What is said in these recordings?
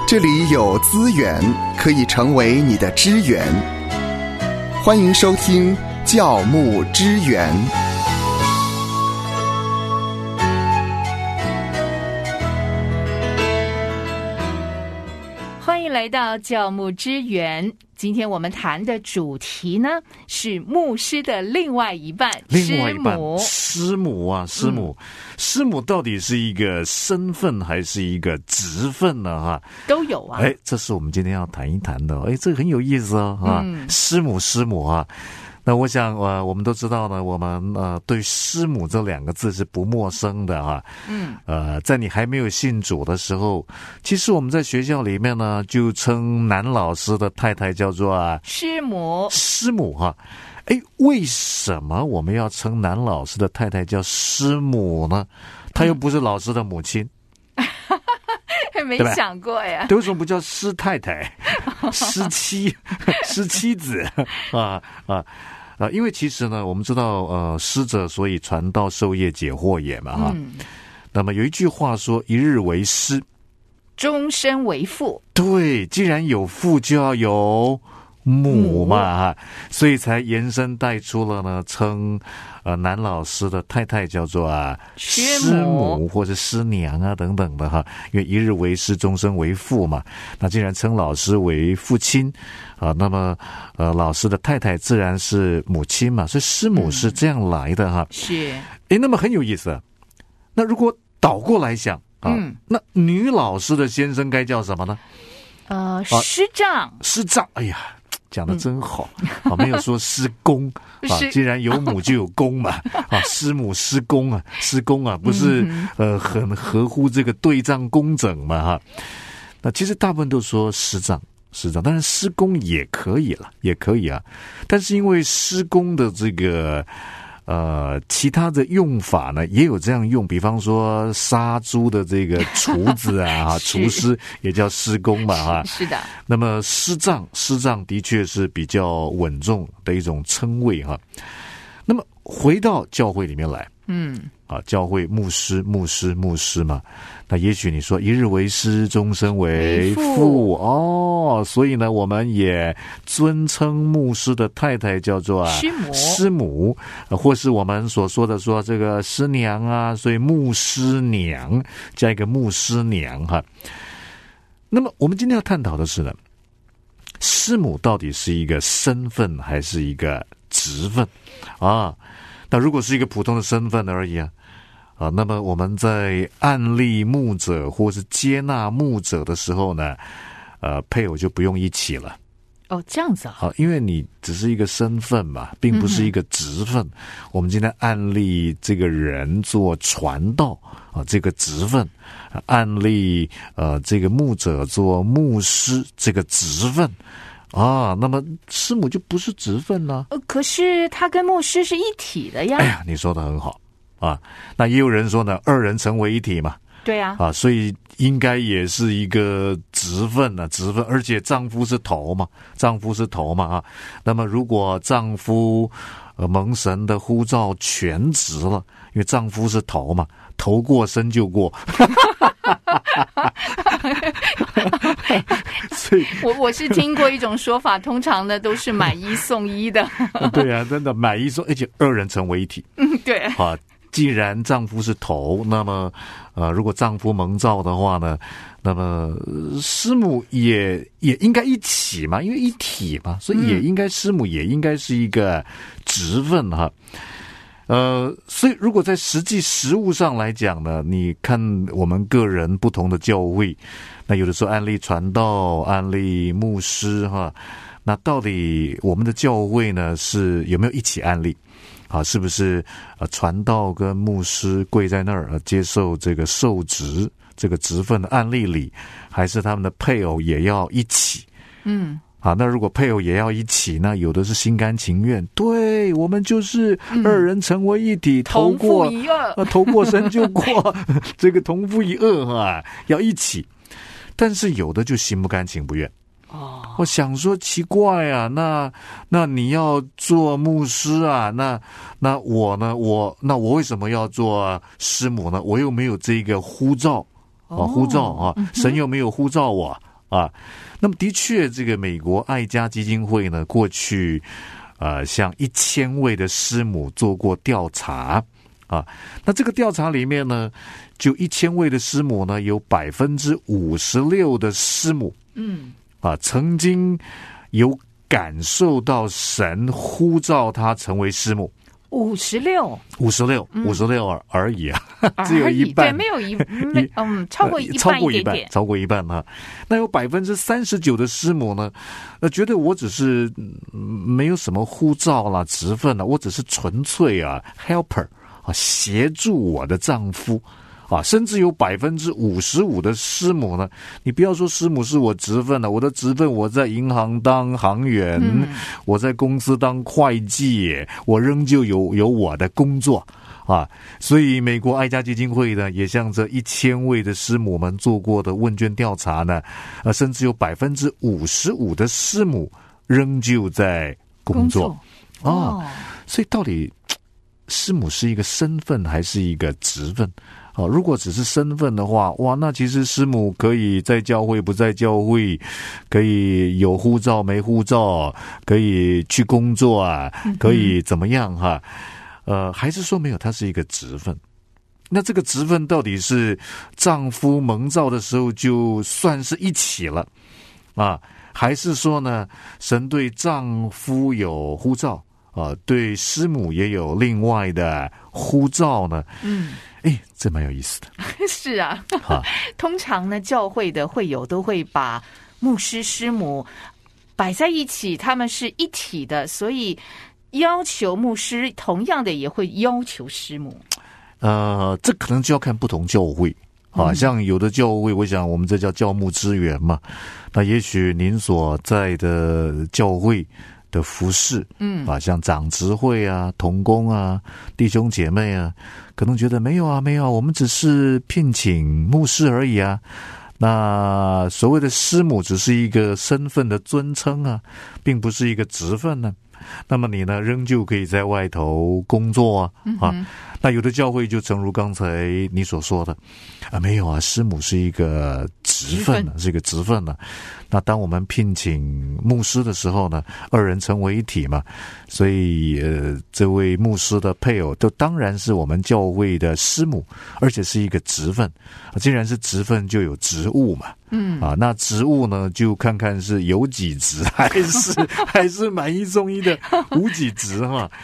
这里有资源可以成为你的支援。欢迎收听教牧支援。 欢迎来到教牧支援。今天我们谈的主题呢是牧师的另外一半，师母。 师母啊，师母，师母到底是一个身份还是一个职分呢？哈， 都有啊。 这是我们今天要谈一谈的。这个很有意思啊。师母啊。那我想我们都知道呢，我们对师母这两个字是不陌生的哈。在你还没有信主的时候，其实我们在学校里面呢就称男老师的太太叫做师母。师母哈。为什么我们要称男老师的太太叫师母呢？她又不是老师的母亲。 没想过呀。 为什么不叫师太太、师妻、师妻子因为其实呢，我们知道师者，所以传道授业解惑也嘛哈。那么有一句话说：“一日为师， 终身为父。” 对，既然有父，就要有母嘛，所以才延伸带出了呢，称男老师的太太叫做师母或者师娘啊等等的哈，因为一日为师，终身为父嘛。那既然称老师为父亲那么老师的太太自然是母亲嘛，所以师母是这样来的哈。 是。 那么很有意思。那如果倒过来想那女老师的先生该叫什么呢？ 师长。 师长，哎呀，讲得真好没有说师公既然有母就有公嘛师母师公师公不是很合乎这个对仗工整嘛哈。那其实大部分都说师长，当然师公也可以了，也可以但是因为师公的这个其他的用法呢也有这样用，比方说杀猪的这个厨子厨师也叫师公嘛是的。 那么师长的确是比较稳重的一种称谓那么回到教会里面来教会牧师嘛，那也许你说一日为师，终身为父所以呢我们也尊称牧师的太太叫做师母或是我们所说的说这个师娘所以牧师娘加一个牧师娘那么我们今天要探讨的是呢，师母到底是一个身份还是一个职分那如果是一个普通的身份而已那么我们在案例牧者或是接纳牧者的时候呢配偶就不用一起了。 这样子因为你只是一个身份嘛，并不是一个职分。我们今天案例这个人做传道这个职分，案例这个牧者做牧师这个职分那么师母就不是职分了可是他跟牧师是一体的呀。 你说得很好那也有人说呢，二人成为一体嘛。 对所以应该也是一个职分而且丈夫是头嘛那么如果丈夫蒙神的呼召全职了，因为丈夫是头嘛，头过身就过所以我是听过一种说法，通常呢都是买一送一的对真的买一送，而且二人成为一体对既然丈夫是头，那么如果丈夫蒙召的话呢，那么师母也应该一起嘛，因为一体嘛，所以也应该师母也应该是一个职分所以如果在实务上来讲呢，你看我们个人不同的教会，那有的时候案例传道，案例牧师那到底我们的教会呢是有没有一起案例是不是传道跟牧师跪在那儿接受这个受职这个职分的案例里，还是他们的配偶也要一起那如果配偶也要一起，那有的是心甘情愿，对，我们就是二人成为一体， 同父一轭头过身就过这个同父一轭要一起。但是有的就心不甘情不愿我想说奇怪那你要做牧师那我呢我为什么要做师母呢？我又没有这个呼召神又没有呼召我啊。那么的确，这个美国爱家基金会呢，过去向1000位的师母做过调查啊。那这个调查里面呢，就1000位的师母呢，有56%的师母，曾经有感受到神呼召他成为师母。56而已啊，只有一半， 对，没有超过一点点， 超过一半哈。那有39%的师母呢，觉得我只是没有什么呼召啦、职分啦，我只是纯粹helper 协助我的丈夫。甚至有55%的师母呢，你不要说师母是我职分了，我的职分我在银行当行员，我在公司当会计，我仍旧有我的工作所以美国爱家基金会呢，也向这1000位的师母们做过的问卷调查呢，甚至有55%的师母仍旧在工作所以到底师母是一个身份还是一个职分？如果只是身份的话，哇，那其实师母可以在教会不在教会，可以有护照没护照，可以去工作可以怎么样还是说没有，它是一个职分。那这个职分到底是丈夫蒙召的时候就算是一起了还是说呢，神对丈夫有呼召对师母也有另外的呼召呢？这蛮有意思的。 是啊，通常呢，教会的会友都会把牧师、师母摆在一起，他们是一体的，所以要求牧师，同样的也会要求师母。 这可能就要看不同教会像有的教会，我想我们这叫教牧支援嘛，那也许您所在的教会的服事像长执会同工弟兄姐妹可能觉得没有我们只是聘请牧师而已那所谓的师母只是一个身份的尊称并不是一个职分呢。那么你呢，仍旧可以在外头工作那有的教会就诚如刚才你所说的没有师母是一个职分是一个职分那当我们聘请牧师的时候呢，2人成为一体嘛，所以这位牧师的配偶就当然是我们教会的师母，而且是一个职分既然是职分就有职务嘛那职务呢就看看是有几职还是满一中一的无几职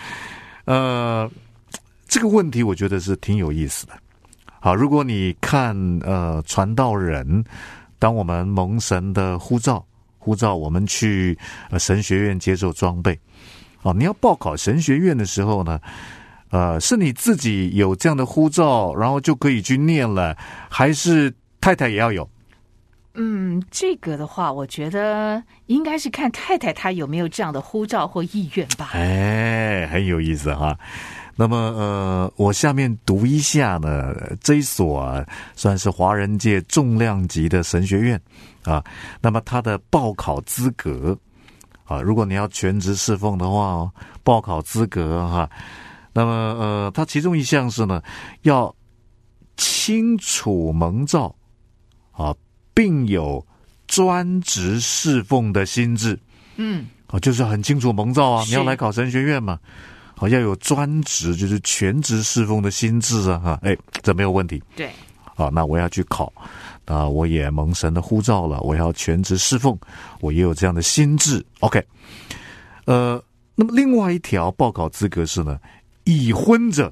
这个问题我觉得是挺有意思的。如果你看传道人，当我们蒙神的呼召我们去神学院接受装备你要报考神学院的时候呢是你自己有这样的呼召然后就可以去念了，还是太太也要有？ 这个的话我觉得应该是看太太她有没有这样的呼召或意愿吧。 很有意思那么我下面读一下呢，这一所算是华人界重量级的神学院那么它的报考资格如果你要全职侍奉的话报考资格那么它其中一项是呢，要清楚蒙召并有专职侍奉的心志就是很清楚蒙召你要来考神学院嘛要有专职，就是全职侍奉的心志这没有问题。 对， 那我要去考，我也蒙神的呼召了，我要全职侍奉，我也有这样的心志。OK，那么另外一条报考资格是呢，已婚者，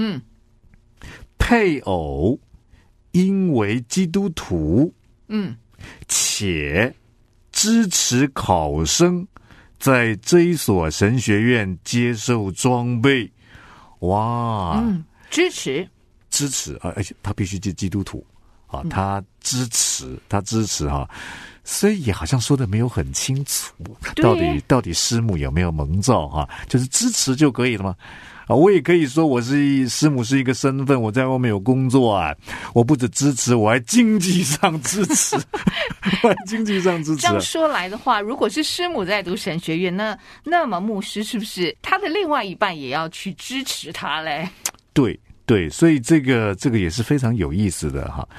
配偶因为基督徒，且支持考生在这一所神学院接受装备。 支持而且他必须是基督徒他支持所以也好像说的没有很清楚，到底师母有没有蒙召就是支持就可以了吗？我也可以说我是师母是一个身份，我在外面有工作我不止支持，我还经济上支持这样说来的话，如果是师母在读神学院，那么牧师是不是他的另外一半也要去支持他嘞？ 对，所以这个也是非常有意思的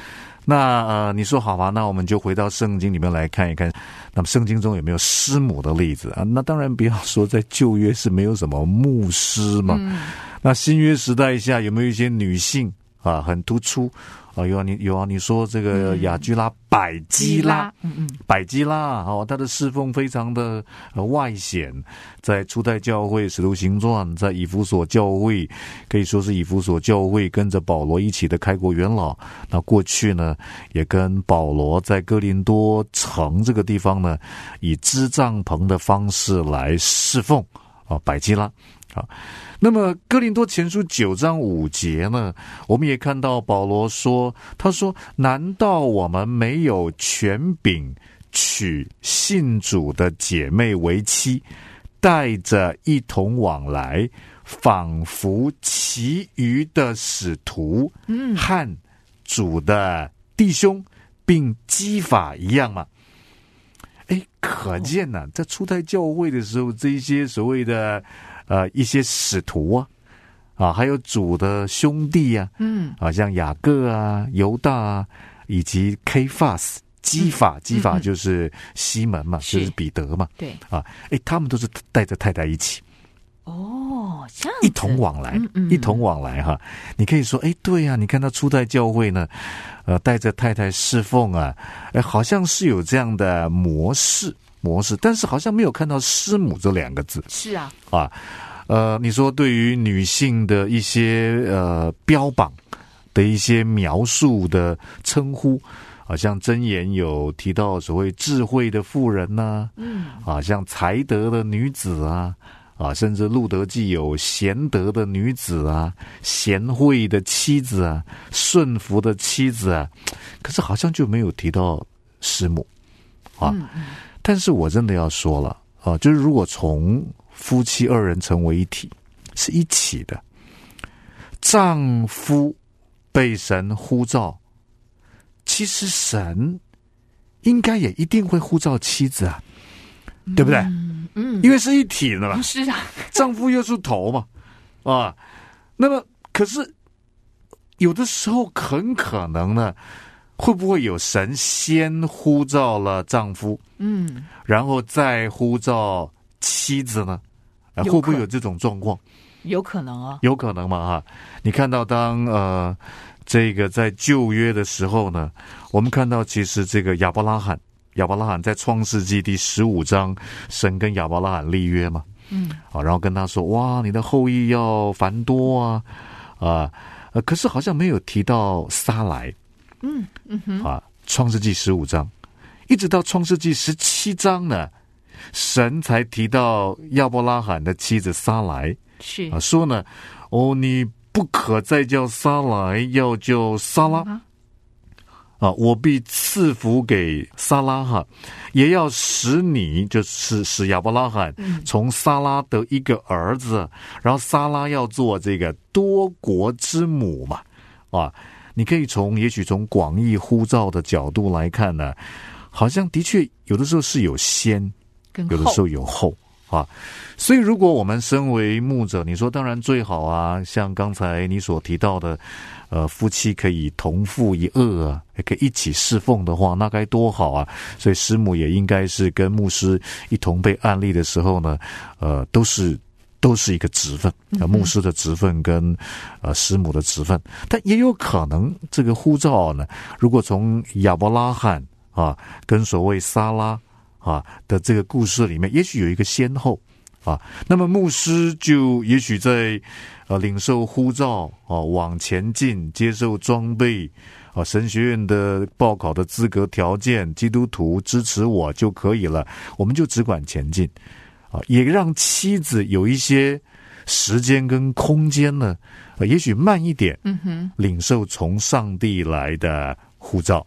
那你说好吧，那我们就回到圣经里面来看一看，那么圣经中有没有师母的例子啊？那当然不要说在旧约是没有什么牧师嘛，那新约时代下有没有一些女性啊很突出啊？有啊，你说这个雅居拉、百基拉，百基拉哦，她的侍奉非常的外显，在初代教会使徒行传，在以弗所教会，可以说是以弗所教会跟着保罗一起的开国元老。那过去呢，也跟保罗在哥林多城这个地方呢，以支帐篷的方式来侍奉啊，百基拉啊。那么哥林多前书9章5节呢，我们也看到保罗说，他说，难道我们没有权柄娶信主的姐妹为妻，带着一同往来，仿佛其余的使徒和主的弟兄并基法一样吗？可见呢，在初代教会的时候，这一些所谓的一些使徒啊，还有主的兄弟啊，像雅各啊、犹大啊，以及 Kefas 基法就是西门嘛，就是彼得嘛， 对啊，他们都是带着太太一起。 这样子一同往来，一同往来哈。你可以说，对啊，你看到初代教会呢，带着太太侍奉啊，好像是有这样的模式，但是好像没有看到师母这2个字。 是啊， 你说对于女性的一些标榜的一些描述的称呼，像箴言有提到所谓智慧的妇人呐，像才德的女子啊，甚至路德记有贤德的女子啊，贤惠的妻子啊，顺服的妻子啊，可是好像就没有提到师母啊。但是我真的要说了啊，就是如果从夫妻2人成为一体，是一起的，丈夫被神呼召，其实神应该也一定会呼召妻子啊，对不对？因为是一体的嘛， 是啊， 丈夫又是头嘛，那么可是有的时候很可能呢，会不会有神先呼召了丈夫，然后再呼召妻子呢？会不会有这种状况？ 有可能啊， 有可能嘛你看到当这个在旧约的时候呢，我们看到其实这个亚伯拉罕在创世纪第15章，神跟亚伯拉罕立约嘛，然后跟他说，哇，你的后裔要繁多可是好像没有提到撒来，创世纪15章，一直到创世纪17章呢，神才提到亚伯拉罕的妻子撒来， 是说呢，你不可再叫撒来，要叫撒拉。我必赐福给撒拉也要使你，就是使亚伯拉罕从撒拉得一个儿子，然后撒拉要做这个多国之母嘛，你可以也许从广义呼召的角度来看呢，好像的确有的时候是有先，有的时候有后所以如果我们身为牧者，你说当然最好像刚才你所提到的夫妻可以同父一轭也可以一起侍奉的话，那该多好所以师母也应该是跟牧师一同被按立的时候呢，都是一个职分，牧师的职分跟师母的职分。但也有可能这个呼召呢，如果从亚伯拉罕跟所谓撒拉的这个故事里面，也许有一个先后那么牧师就也许在领受呼召往前进，接受装备神学院的报考的资格条件，基督徒支持我就可以了，我们就只管前进也让妻子有一些时间跟空间呢，也许慢一点领受从上帝来的呼召。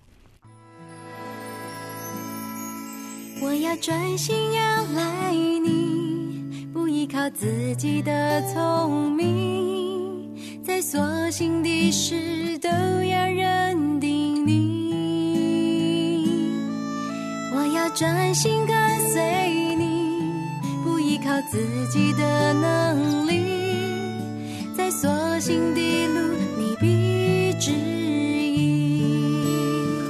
我要专心仰赖你，不依靠自己的聪明，在所行的事都要认定你。我要专心跟随你，不依靠自己的能力，在所行的路你必指引。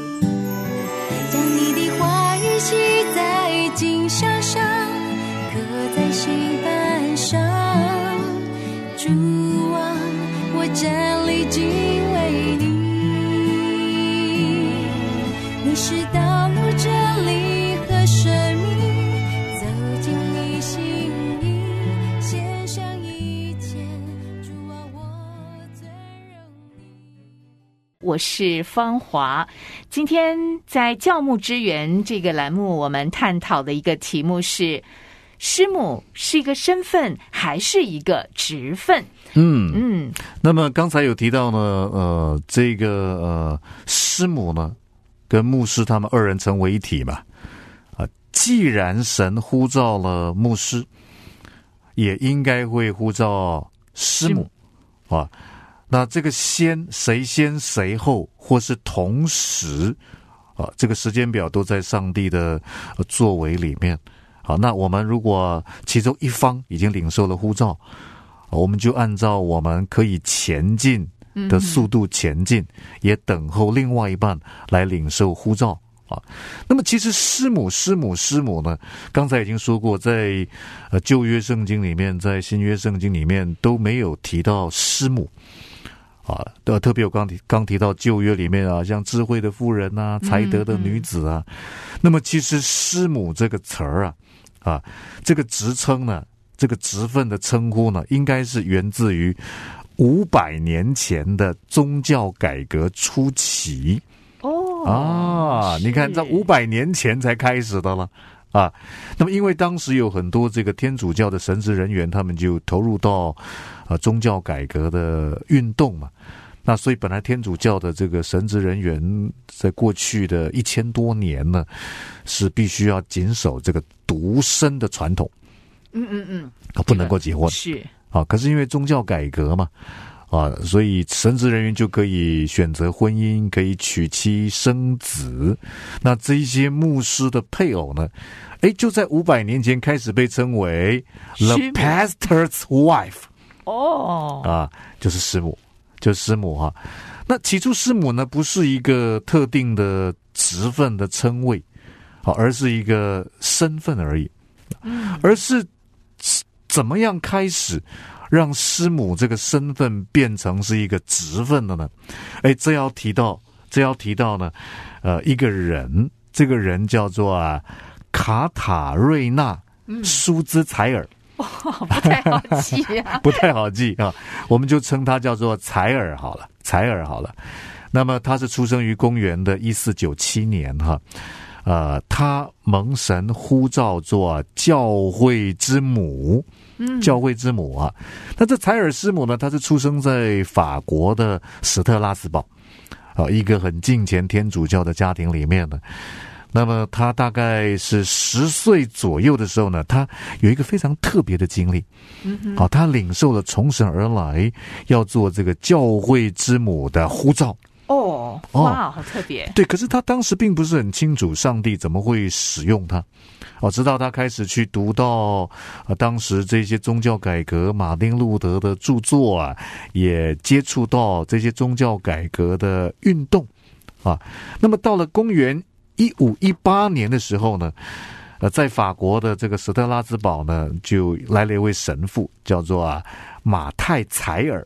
真理敬畏你。你是道路真理和生命，走进你心意，献上一切，主啊，我尊荣你。 我是芳华，今天在教牧支援这个栏目，我们探讨的一个题目是：师母是一个身份还是一个职分？ 那么刚才有提到呢，这个师母呢跟牧师他们二人成为一体嘛，既然神呼召了牧师，也应该会呼召师母啊。那这个谁先谁后，或是同时这个时间表都在上帝的作为里面。好，那我们如果其中一方已经领受了呼召，我们就按照我们可以前进的速度前进，也等候另外一半来领受呼召啊。那么其实师母呢，刚才已经说过，在旧约圣经里面，在新约圣经里面都没有提到师母啊。特别我刚提到旧约里面啊，像智慧的妇人啊，才德的女子啊。那么其实师母这个词儿这个职称呢，这个职分的称呼呢，应该是源自于500年前的宗教改革初期。你看在500年前才开始的了啊。那么因为当时有很多这个天主教的神职人员，他们就投入到宗教改革的运动嘛。那所以本来天主教的这个神职人员在过去的1000多年呢，是必须要谨守这个独身的传统，不能够结婚， 是可是因为宗教改革嘛，所以神职人员就可以选择婚姻，可以娶妻生子。那这一些牧师的配偶呢，就在500年前开始被称为 The Pastor's Wife。就是师母。那起初师母呢，不是一个特定的职分的称谓，而是一个身份而已。而是怎么样开始让师母这个身份变成是一个职分的呢？这要提到呢，一个人，这个人叫做卡塔瑞娜舒兹采尔。 不太好记啊， 不太好记啊，我们就称他叫做采尔好了。那么他是出生于公元的1497年他蒙神呼召做教会之母，那这采尔师母呢，她是出生在法国的史特拉斯堡，一个很敬虔天主教的家庭里面的。那么他大概是10岁左右的时候呢，他有一个非常特别的经历。他领受了从神而来要做这个教会之母的呼召。 哇，好特别。 对，可是他当时并不是很清楚上帝怎么会使用他。直到他开始去读到当时这些宗教改革马丁路德的著作也接触到这些宗教改革的运动那么到了公元1518年的时候呢，在法国的这个史特拉斯堡呢，就来了一位神父，叫做马太采尔。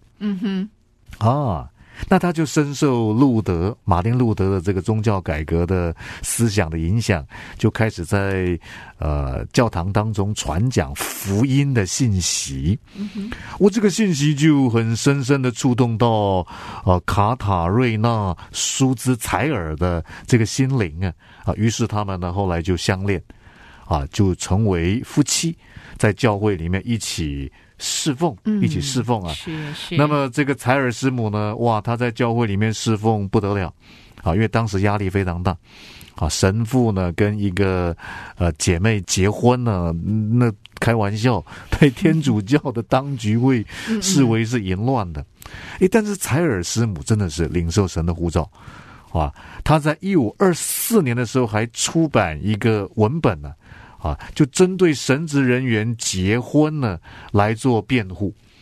那他就深受马丁路德的这个宗教改革的思想的影响，就开始在教堂当中传讲福音的信息。这个信息就很深深的触动到卡塔瑞娜舒兹采尔的这个心灵于是他们呢后来就相恋就成为夫妻，在教会里面一起侍奉是。 那么这个采尔师母呢，她在教会里面侍奉不得了因为当时压力非常大神父呢跟一个姐妹结婚呢，那开玩笑，被天主教的当局会视为是淫乱的。但是采尔师母真的是领受神的呼召他在1524年的时候还出版一个文本呢就针对神职人员结婚呢来做辩护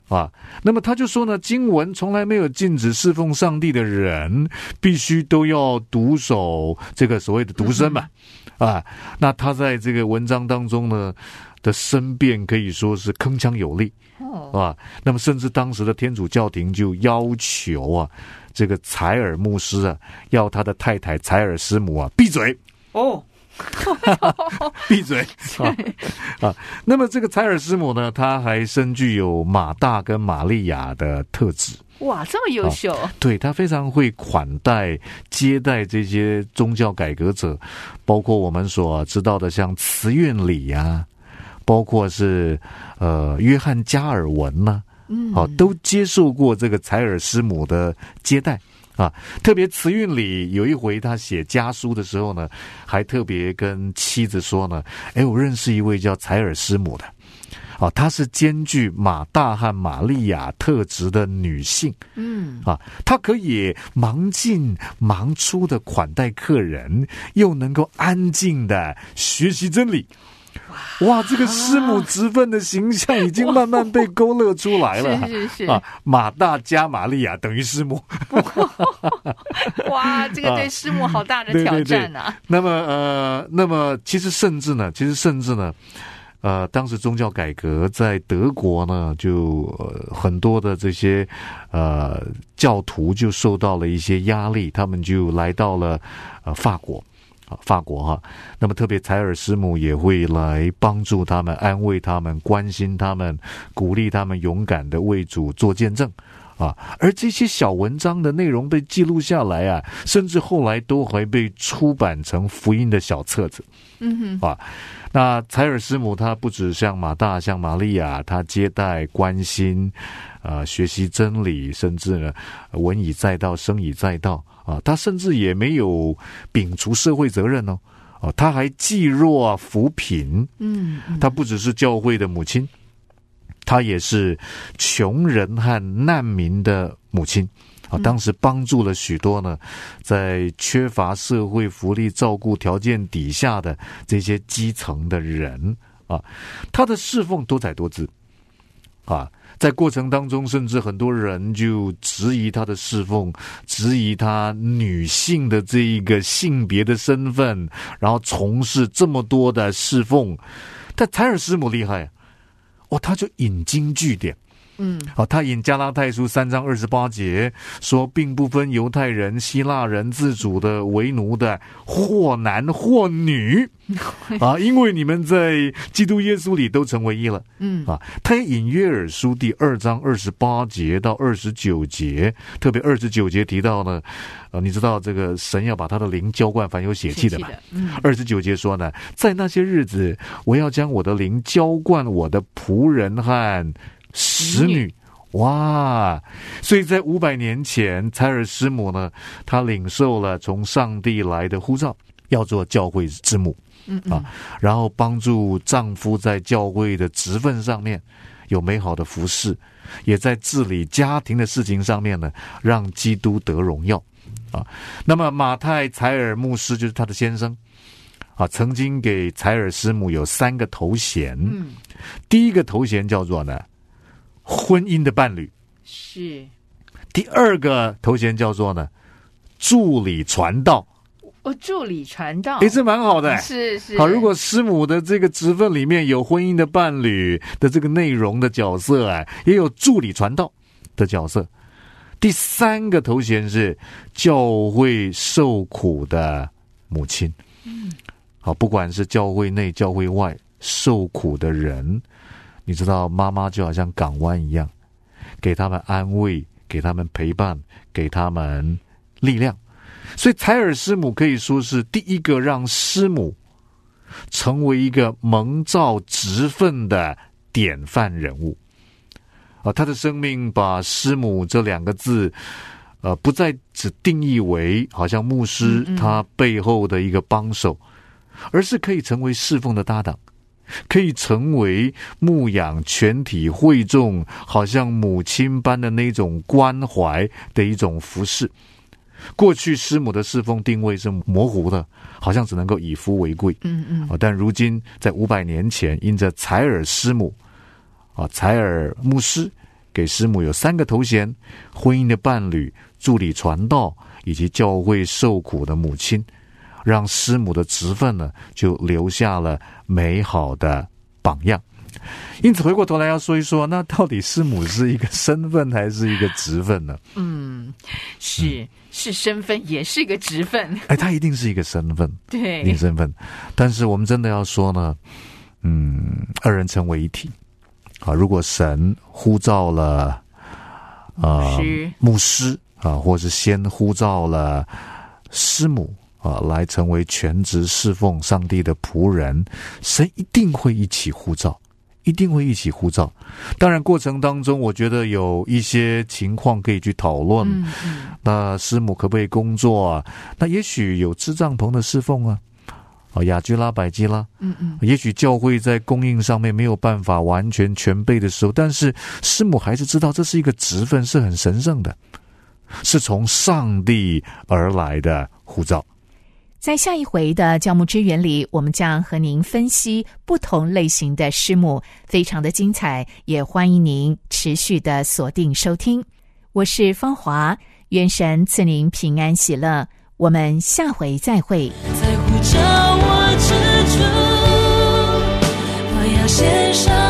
啊，那么他就说呢，经文从来没有禁止侍奉上帝的人必须都要独守这个所谓的独身嘛，啊，那他在这个文章当中呢的申辩可以说是铿锵有力啊。那么甚至当时的天主教廷就要求啊，这个采尔牧师啊，要他的太太采尔师母啊闭嘴哦。闭嘴啊！那么这个采尔师母呢，她还深具有马大跟玛利亚的特质。 哇，这么优秀！ 对，她非常会款待、接待这些宗教改革者，包括我们所知道的像慈运礼啊，包括是约翰加尔文呐，都接受过这个采尔师母的接待。啊，特别慈运里有一回他写家书的时候呢，还特别跟妻子说呢，我认识一位叫采尔师母的，她是兼具马大和玛利亚特质的女性，她可以忙进忙出的款待客人，又能够安静的学习真理。哇，这个师母直分的形象已经慢慢被勾勒出来了。 是啊，马大加玛利亚等于师母。 哇，这个对师母好大的挑战啊！ 对。那么其实甚至呢，当时宗教改革在德国呢，就很多的这些教徒就受到了一些压力，他们就来到了法国哈，那么特别采尔师母也会来帮助他们、安慰他们、关心他们、鼓励他们勇敢的为主做见证啊。而这些小文章的内容被记录下来啊，甚至后来都还被出版成福音的小册子。那采尔师母她不只像马大、像玛利亚，她接待、关心、学习真理，甚至呢文以载道、声以载道。他甚至也没有摒除社会责任哦，他还济弱扶贫，他不只是教会的母亲，他也是穷人和难民的母亲当时帮助了许多呢，在缺乏社会福利照顾条件底下的这些基层的人他的侍奉多彩多姿在过程当中，甚至很多人就质疑他的侍奉，质疑他女性的这一个性别的身份，然后从事这么多的侍奉。但采尔师母厉害他就引经据典。他引加拉太书3章28节说，并不分犹太人、希腊人、自主的、为奴的，或男或女因为你们在基督耶稣里都成为一了。他也引约珥书第2章28节到29节，特别29节提到呢，你知道这个神要把他的灵浇灌凡有血气的嘛？29节说呢，在那些日子，我要将我的灵浇灌我的仆人和使女。哇！所以在500年前，采尔师母呢，她领受了从上帝来的呼召，要做教会之母然后帮助丈夫在教会的职分上面有美好的服侍，也在治理家庭的事情上面呢，让基督得荣耀那么马太采尔牧师就是他的先生曾经给采尔师母有3个头衔。第一个头衔叫做呢婚姻的伴侣， 是。 第2个头衔叫做呢助理传道。 助理传道， 这蛮好的。 是。 好，如果师母的这个职分里面有婚姻的伴侣的这个内容的角色也有助理传道的角色。第3个头衔是教会受苦的母亲。好，不管是教会内、教会外受苦的人，你知道妈妈就好像港湾一样，给他们安慰，给他们陪伴，给他们力量。所以采尔师母可以说是第一个让师母成为一个蒙召职分的典范人物他的生命把师母这2个字不再只定义为好像牧师他背后的一个帮手，而是可以成为侍奉的搭档，可以成为牧养全体会众好像母亲般的那种关怀的一种服侍。过去师母的侍奉定位是模糊的，好像只能够以夫为贵。但如今在500年前，因着采尔师母采尔牧师给师母有3个头衔：婚姻的伴侣、助理传道以及教会受苦的母亲，让师母的职分呢就留下了美好的榜样。因此回过头来要说一说，那到底师母是一个身份还是一个职分呢？ 是身份，也是一个职分。 它一定是一个身份， 对， 一定身份。但是我们真的要说呢，二人成为一体啊。如果神呼召了牧师啊，或是先呼召了师母啊，来成为全职侍奉上帝的仆人，神一定会一起呼召，一定会一起呼召。当然过程当中我觉得有一些情况可以去讨论，那师母可不可以工作啊？那也许有支帐篷的侍奉啊，雅居拉、百基拉，也许教会在供应上面没有办法完全全备的时候，但是师母还是知道这是一个职分，是很神圣的，是从上帝而来的呼召。 在下一回的教牧支援里，我们将和您分析不同类型的师母，非常的精彩，也欢迎您持续的锁定收听。我是芳华，愿神赐您平安喜乐，我们下回再会。 在呼召我之处，我要献上